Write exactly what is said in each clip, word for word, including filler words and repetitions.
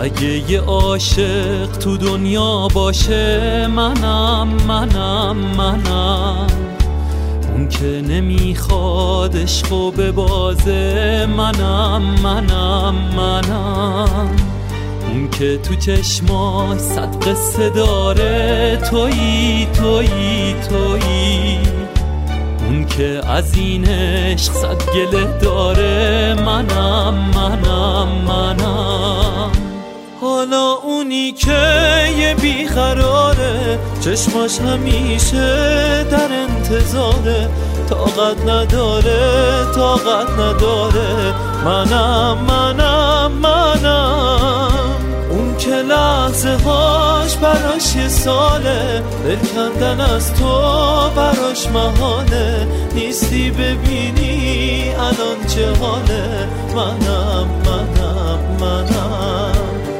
اگه یه عاشق تو دنیا باشه منم منم منم، اون که نمیخواد عشقو ببازه منم منم منم، اون که تو چشماش صد قصه داره تویی تویی تویی، اون که از این عشق صد گله داره منم منم منم. حالا اونی که یه بیقراره چشماش همیشه در انتظاره، طاقت نداره طاقت نداره منم منم منم، اون که لحظه هاش براش یه ساله، دل کندن از تو براش محاله، نیستی ببینی الان چه حاله منم منم منم.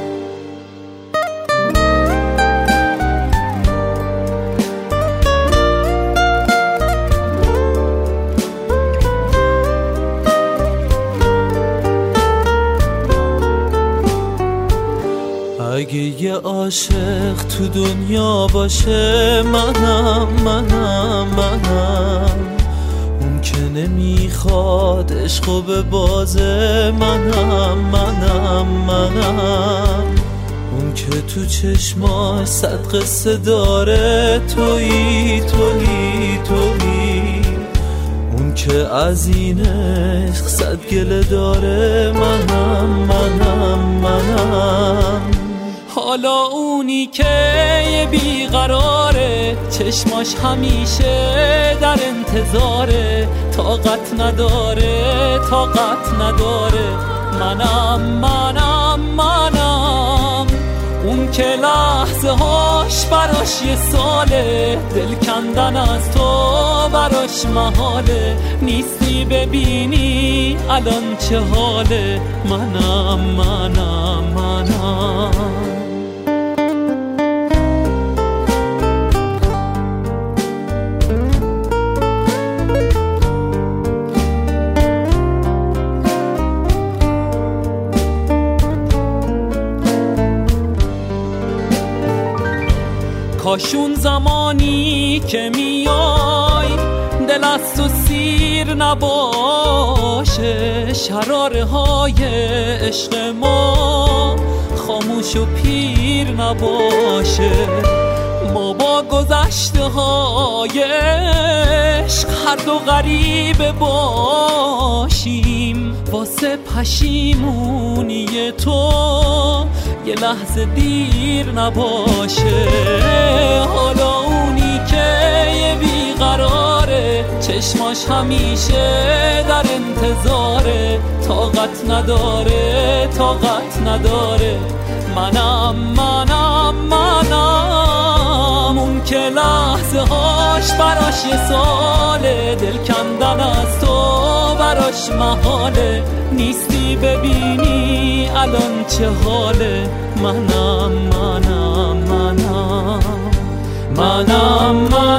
اگه یه عاشق تو دنیا باشه منم منم منم، اون که نمیخواد عشقو ببازه منم منم منم، اون که تو چشماش صد قصه داره تویی تویی تویی، اون که از این عشق صد گله داره منم منم منم. حالا اونی که یه بیقراره چشماش همیشه در انتظاره، طاقت نداره طاقت نداره منم منم منم، اون که لحظه هاش براش یه ساله، دل کندن از تو براش محاله، نیستی ببینی الان چه حاله منم منم منم. کاشون زمانی که میای دل از تو سیر نباشه، شراره های عشق ما خاموش و پیر نباشه، ما با گذشته های عشق هر دو غریبه باشیم، واسه پشیمونی تو یه لحظه دیر نباشه. حالا اونی که یه بیقراره چشماش همیشه در انتظاره، طاقت نداره طاقت نداره منم منم منم، اون که لحظه هاش براش یه ساله، دل کندن از تو براش محاله، نیستی ببینی الان چه حاله منم منم منم منم منم.